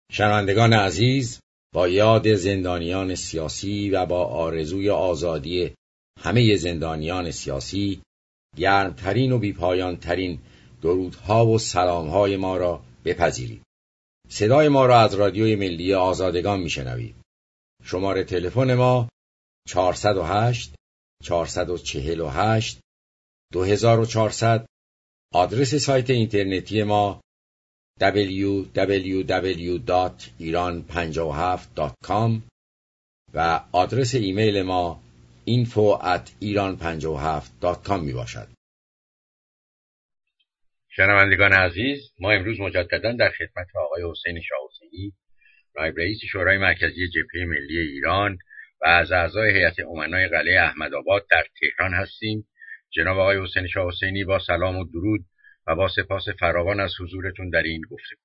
شنوندگان عزیز، با یاد زندانیان سیاسی و با آرزوی آزادی همه زندانیان سیاسی، گرمترین و بیپایانترین درودها و سلامهای ما را بپذیرید. صدای ما را از رادیوی ملی آزادگان میشنوید. شماره تلفن ما 408 448 2400. آدرس سایت اینترنتی ما www.iran57.com و آدرس ایمیل ما info@iran57.com می باشد. شنوندگان عزیز، ما امروز مجددا در خدمت آقای حسین شاه حسینی، نایب رئیس شورای مرکزی جبهه ملی ایران و از اعضای هیئت امنای قلعه احمدآباد در تهران هستیم. جناب آقای حسین شاه حسینی، با سلام و درود و با سپاس فراوان از حضورتون در این گفتگو.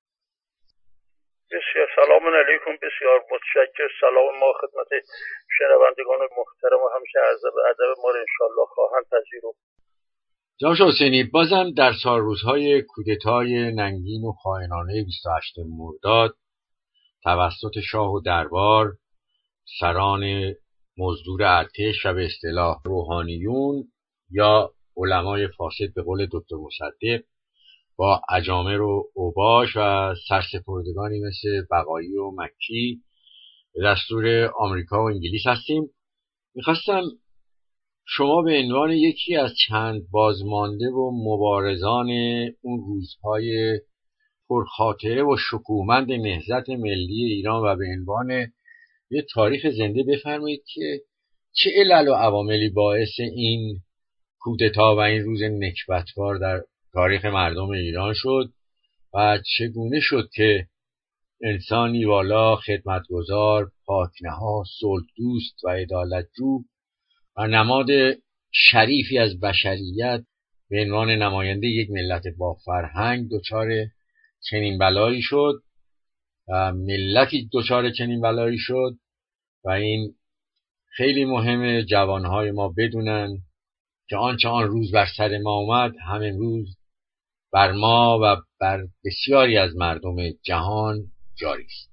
بسیار سلام علیکم، بسیار متشکر. سلام ما خدمت شنوندگان محترم و همیشه عرض ادب ما رو انشالله خواهند پذیرفت. جناب شاه حسینی، بازم در روزهای کودتای ننگین و خائنانه 28 مرداد توسط شاه و دربار، سران مزدور ارتش و به اصطلاح روحانیون یا علمای فاسد به قول دکتر مصدق با اجامر و اوباش و سرسپردگانی مثل بقایی و مکی به دستور آمریکا و انگلیس هستیم. میخواستم شما به عنوان یکی از چند بازمانده و مبارزان اون روزهای پرخاطره و شکوهمند نهضت ملی ایران و به عنوان یه تاریخ زنده بفرمایید که چه علل و عواملی باعث این کودتا و این روز نکبتبار در تاریخ مردم ایران شد و چگونه شد که انسانی والا، خدمتگزار، پاکنها، صلح دوست و عدالتجو و نماد شریفی از بشریت به عنوان نماینده یک ملت با فرهنگ دچار چنین بلایی شد و ملتی دچار چنین بلایی شد و این خیلی مهمه جوانهای ما بدونن که آنچه آن روز بر سر ما اومد هم امروز بر ما و بر بسیاری از مردم جهان جاری است.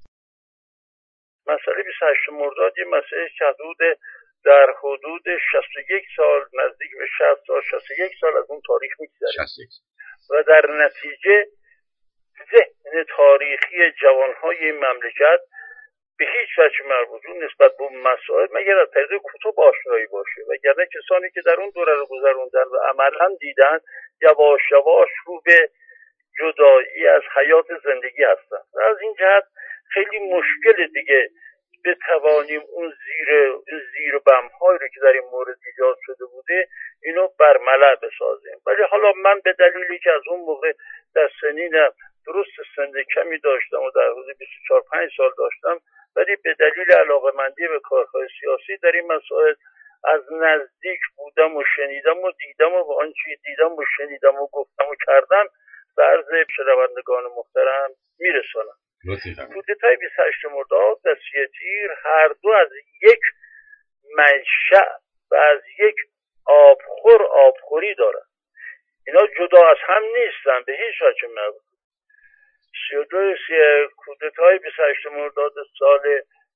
مسئله 28 مرداد یه مسئله که در حدود 61 سال، نزدیک به 60 سال، 61 سال از اون تاریخ می‌گذره و در نتیجه ذهن تاریخی جوانهای این مملکت به هیچ وجه مربوطون نسبت به مسائل مگر از طریق کتب آشنایی باشه، وگرنه کسانی که در اون دوره رو گذروندن و عملا دیدن یواش یواش رو به جدایی از حیات زندگی هستن و از این جهت خیلی مشکل دیگه بتوانیم اون زیر بم‌هایی رو که در این مورد ایجاد شده بوده اینو برملا بسازیم. ولی حالا من به دلیلی که از اون موقع در سنینم درست سن کمی داشتم و در حدود 24-25 سال داشتم، ولی به دلیل علاقه‌مندی به کارهای سیاسی در این مسائل از نزدیک بودم و شنیدم و دیدم و آنچه دیدم و شنیدم و گفتم و کردم به عرض شنوندگان محترم میرسانم. کودتای 28 مرداد و 3 تیر هر دو از یک منشأ و از یک آبخوری دارن. اینا جدا از هم نیستن به هیچ وجه. 32 کودتای 28 مرداد سال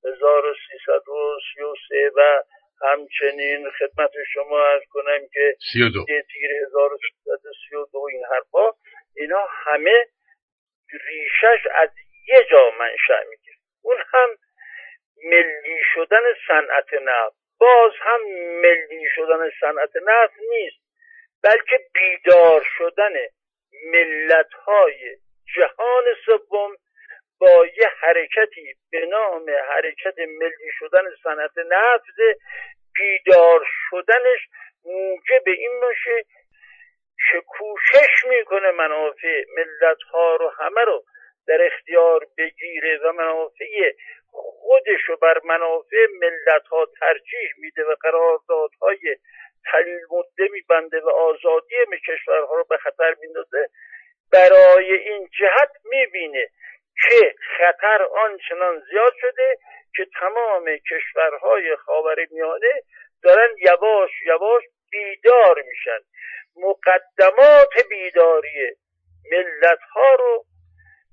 1333 و همچنین خدمت شما عرض کنم که 32 تیر 1332 این حرفا، اینا همه ریشش از یه جا منشأ میگیره. اون هم ملی شدن صنعت نفت. باز هم ملی شدن صنعت نفت نیست، بلکه بیدار شدن ملت‌های جهان سوم با یه حرکتی به نام حرکت ملی شدن صنعت نفت. بیدار شدنش موجب این باشه که کوشش میکنه منافع ملت‌ها رو همه رو در اختیار بگیره و منافع خودش رو بر منافع ملت‌ها ترجیح میده و قراردادهای طویل مدت میبنده و آزادی کشورها رو به خطر میندازه. برای این جهت میبینه که خطر آنچنان زیاد شده که تمام کشورهای خاورمیانه دارن یواش یواش بیدار میشن. مقدمات بیداری ملت‌ها رو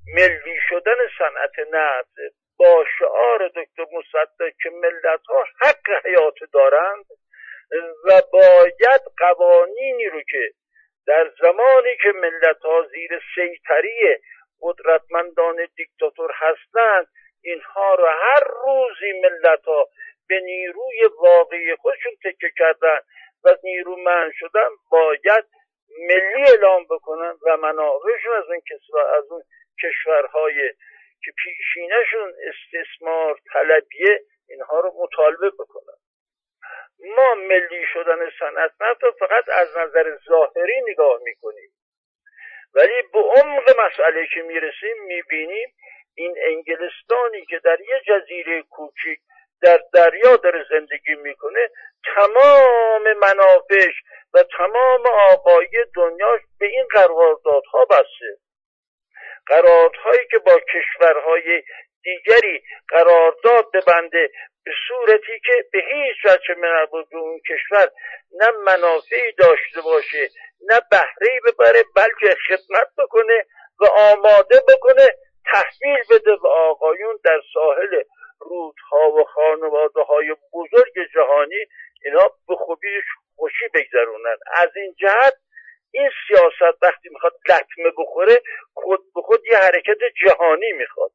ملی شدن صنعت نفت با شعار دکتر مصدق که ملت‌ها حق حیات دارند و باید قوانینی رو که در زمانی که ملت‌ها زیر سیطره قدرتمندان دیکتاتور هستند اینها رو هر روزی ملت‌ها به نیروی واقعی خودشون تکیه کردن و نیرومند شدن باید ملی اعلام بکنن و منافعشون از اون کشورهای که پیشینشون استثمار طلبیه اینها رو مطالبه بکنن. ما ملی شدن صنعت نفت رو فقط از نظر ظاهری نگاه میکنیم، ولی به عمق مسئله که میرسیم میبینیم این انگلستانی که در یه جزیره کوچیک در دریا داره زندگی میکنه تمام منافعش و تمام آقایی دنیاش به این قراردادها بسته. قراردادهایی که با کشورهای دیگری قرارداد ببنده به صورتی که به هیچ وجه مربوط به اون کشور نه منافعی داشته باشه نه بهره‌ای ببره، بلکه خدمت بکنه و آماده بکنه تحویل بده به آقایون در ساحل رودها و خانواده‌های بزرگ جهانی اینا به خوبی خوشی بگذرونن. از این جهت این سیاست وقتی میخواد لطمه بخوره خود به خود یه حرکت جهانی میخواد.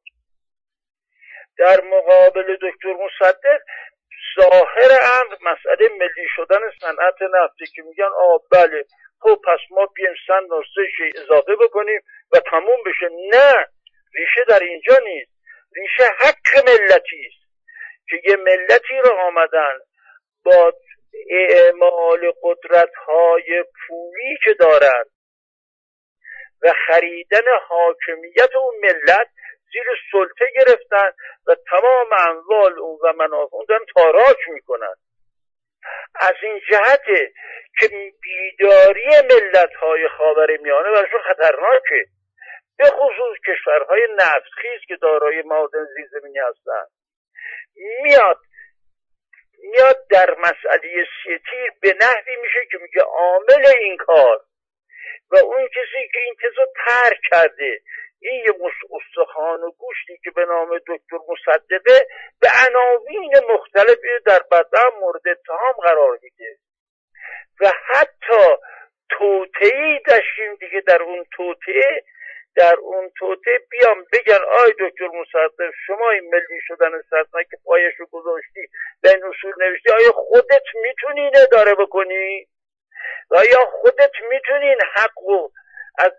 در مقابل دکتر مصدق ظاهر امر مسئله ملی شدن صنعت نفتی که میگن بله خب پس ما بیایم سن و سه اضافه بکنیم و تموم بشه. نه، ریشه در اینجا نیست، ریشه حق ملتی است که یه ملتی رو آمدن با اعمال قدرت‌های پولی که دارن و خریدن حاکمیت اون ملت زیر سلطه گرفتن و تمام اموال اون و منافع اون دارن تاراج میکنن. از این جهته که بیداری ملت‌های خاورمیانه براشون خطرناکه، به خصوص کشورهای نفتخیز که دارای معادن زیرزمینی هستن. میاد در مسئله سیتیر به نحوی میشه که میگه عامل این کار و اون کسی که این تزو ترک کرده این یه استخوان و گوشتی که به نام دکتر مصدقه به عناوین مختلفی در بدن مورد اتهام قرار میده و حتی توطئه‌ای داشتیم دیگه. در اون توطئه بیام بگن آی دکتر مصدق شما این ملی شدن صنعت که پایشو گذاشتی به این اصول نوشتی، آیا خودت میتونی این اداره بکنی؟ و آیا خودت میتونی این حقو از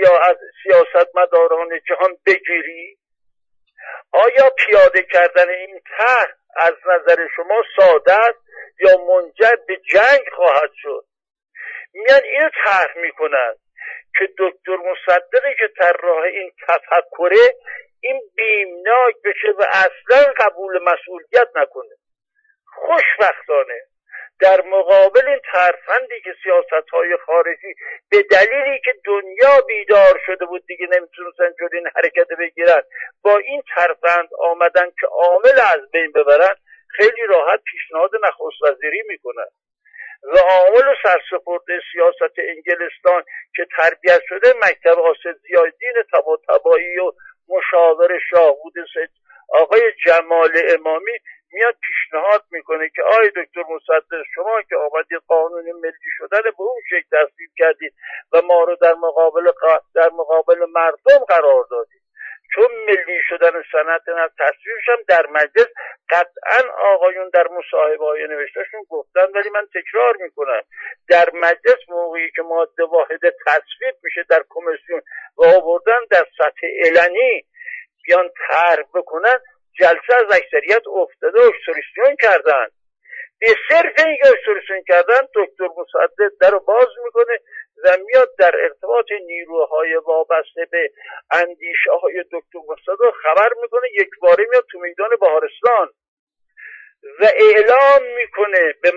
سیاستمداران جهان بگیری؟ آیا پیاده کردن این طرح از نظر شما ساده است یا منجر به جنگ خواهد شد؟ میان اینو طرح میکنن که دکتر مصدقی که طراح این تفکره این بیمناک بشه و اصلا قبول مسئولیت نکنه. خوشبختانه در مقابل این ترفندی که سیاست‌های خارجی به دلیلی که دنیا بیدار شده بود دیگه نمیتونستن جلوی این حرکت بگیرن، با این ترفند آمدن که عامل از بین ببرن، خیلی راحت پیشنهاد نخست وزیری میکنن و عامل سرسپرده سیاست انگلستان که تربیت شده مکتب آصف ضیاءالدین طباطبایی و مشاور شاه بوده آقای جمال امامی میاد پیشنهاد میکنه که آی دکتر مصدق شما که آمدید قانون ملی شدن به اون شکل تصویب کردید و ما رو در مقابل مردم قرار دادید، چون ملی شدن صنعت نفت تصویبش هم در مجلس قطعا آقایون در مصاحبه‌های نوشتهشون گفتن، ولی من تکرار میکنم در مجلس موقعی که ماده واحد تصویب میشه در کمیسیون و آوردن در سطح علنی بیان طرح بکنن، جلسه از اکثریت افتاده و اکسپرسیون کردن. به صرف اینکه اکسپرسیون کردن دکتر مصدق در رو باز میکنه و میاد در ارتباط نیروهای وابسته به اندیشه های دکتر مصدق خبر میکنه، یک باره میاد تو میدان بهارستان و اعلام میکنه به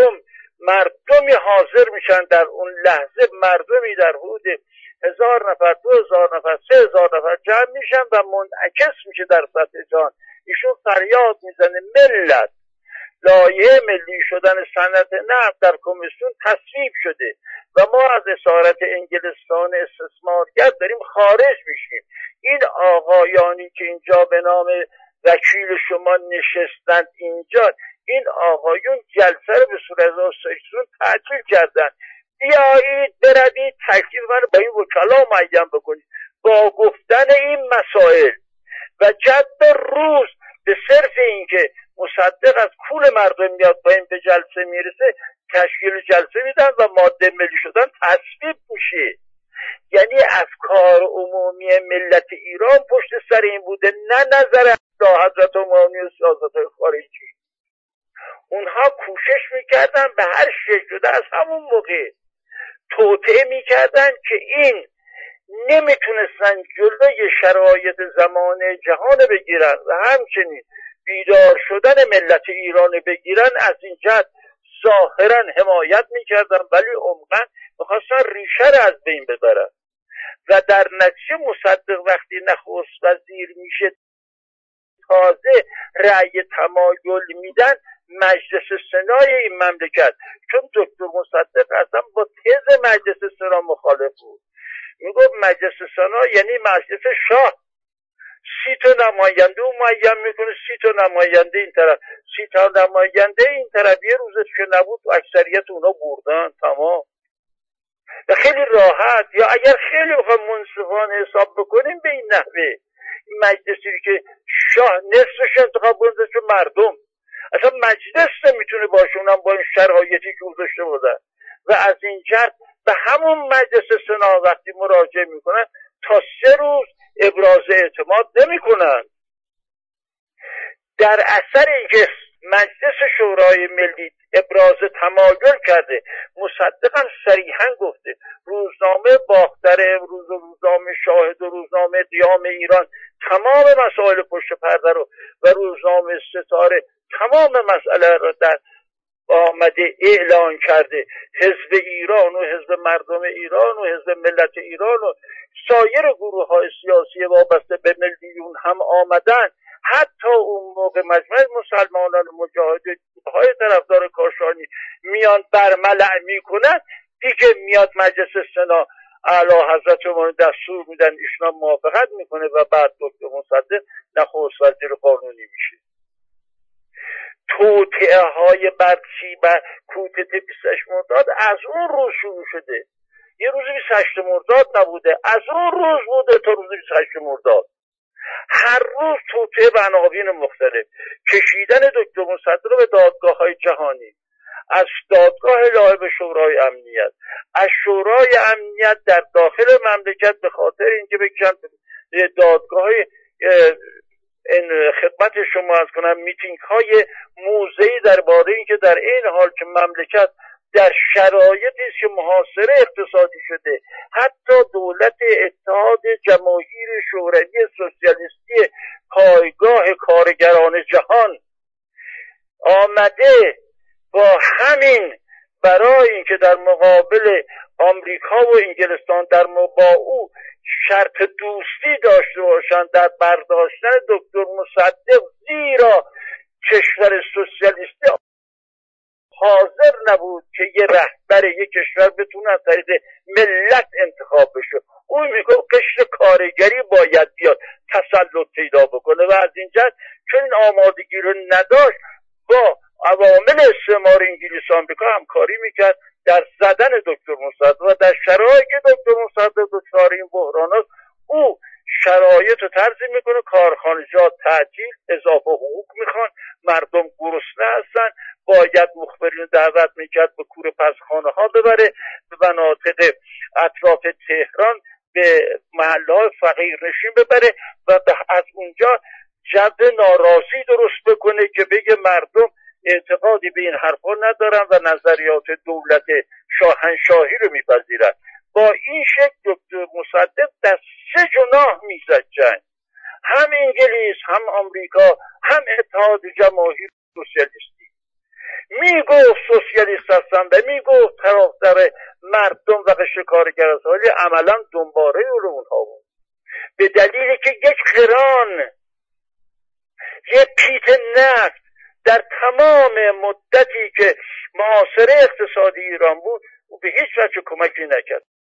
مردمی حاضر میشن. در اون لحظه مردمی در حدود 1000 نفر 2000 نفر 3000 نفر جمع میشن و منعکس میشه در سطح جهان. ایشون فریاد میزنه ملت لایحه ملی شدن صنعت نفت در کمیسیون تصویب شده و ما از اسارت انگلستان استثمارگر داریم خارج میشیم. این آقایانی که اینجا به نام وکیل شما نشستند اینجا، این آقایون جلسه رو به صورت آسایشون تعطیل کردن. بیایید بروید تکلیف من با این وکلا معین بکنید با گفتن این مسائل و جد روز به صرف اینکه مصدق از پول مردم میاد با این به جلسه میرسه تشکیل جلسه میدن و ماده ملی شدن تصویب میشه. یعنی افکار عمومی ملت ایران پشت سر این بوده، نه نظر حضرت عمومی و سیاست خارجی. اونها کوشش میکردن به هر شکل از همون موقع توطئه میکردن که این نمیتونستن جلوی شرایط زمان جهان بگیرن و همچنین بیدار شدن ملت ایران بگیرن. از این جهت ظاهرا حمایت میکردن ولی عمقا میخواستن ریشه را از بین ببرن و در نتیجه مصدق وقتی نخست وزیر میشه تازه رأی تمایل میدن مجلس سنای این مملکت، چون دکتر مصدق اصلا با تز مجلس سنا مخالف بود. میگفت مجلس سنا یعنی مجلس شاه، 30 تا نماینده او معین میکنه، 30 تا نماینده این طرف، 30 تا نماینده این طرف. یه روزش که نبود اکثریت اونا بردن تمام. و خیلی راحت، یا اگر خیلی بخوام منصفانه حساب بکنیم به این نحوه مجلسی که شاه نصفش انتخاب کنده چون مردم اصلا مجلس نمیتونه باشه، اونم با این شرایطی که گذاشته بودن. و از این جهت به همون مجلس سنا وقتی مراجعه میکنن تا 3 روز ابراز اعتماد نمیکنن. در اثر اینکه مجلس شورای ملی ابراز تمایل کرده، مصدق هم صریحا گفته روزنامه باختر، روزنامه شاهد و روزنامه قیام ایران تمام مسائل پشت پرده رو و روزنامه ستاره تمام مسئله رو در آمده اعلان کرده. حزب ایران و حزب مردم ایران و حزب ملت ایران و سایر گروه های سیاسی وابسته به ملیون هم آمدن. حتی اون موقع مجمع مسلمانان مجاهدین های طرفدار کاشانی میان برملع میکنن، دیگه میاد مجلس سنا اعلی حضرت عمومی دستور میدن، ایشنا موافقت میکنه و بعد دکتر مصدق نخست وزیر قانونی میشه. توطئه های برچی و کودته 28 مرداد از اون روز شروع شده. یه روز 28 مرداد نبوده، از اون روز بوده تا روز 28 مرداد. هر روز توطئه به عناوین مختلف، کشیدن دکتر مصدق به دادگاه های جهانی، از دادگاه لایحه به شورای امنیت، از شورای امنیت در داخل مملکت به خاطر اینکه بکشن دادگاه های این خدمت شما از کنم میتینگ های موضعی درباره اینکه در این حال که مملکت در شرایطی است که محاصره اقتصادی شده، حتی دولت اتحاد جماهیر شوروی سوسیالیستی پایگاه کارگران جهان آمده با همین برای اینکه در مقابل آمریکا و انگلستان با او شرط دوستی داشته باشند در برداشتن دکتر مصدق، زیرا کشور سوسیالیستی حاضر نبود که یه رهبر یک کشور بتونه از طریق ملت انتخاب بشه. اون میگه قشر کارگری باید بیاد تسلط پیدا بکنه و از این جهت چون این آمادگی رو نداشت با عوامل استعمار انگلیس و آمریکا همکاری میکرد در زدن دکتر مصدق و در شرایطی که دکتر مصدق دچار این بحرانات او شرایط رو ترزی میکنه، کارخانجات تعطیل، اضافه حقوق میخوان، مردم گرسنه هستن، باید مخبرین دعوت میکرد به کوره پسخانه ها ببره، به مناطق اطراف تهران به محله های فقیر نشین ببره و از اونجا جو ناراضی درست بکنه که بگه مردم اعتقادی به این حرفا ندارن و نظریات دولت شاهنشاهی رو میپذیرن. با این شکل دکتر مصدق در 3 جناح میزد جنگ، هم انگلیس، هم آمریکا، هم اتحاد جماهیر سوسیالیستی. میگفت سوسیالیست هستن و میگفت طرفدار مردم و قشر کارگر هستن، ولی عملا دنباره رو اونها بود. به دلیلی که یک کران، یک پیت نفت در تمام مدتی که محاصره اقتصادی ایران بود او به هیچ وجه کمکی نکرد.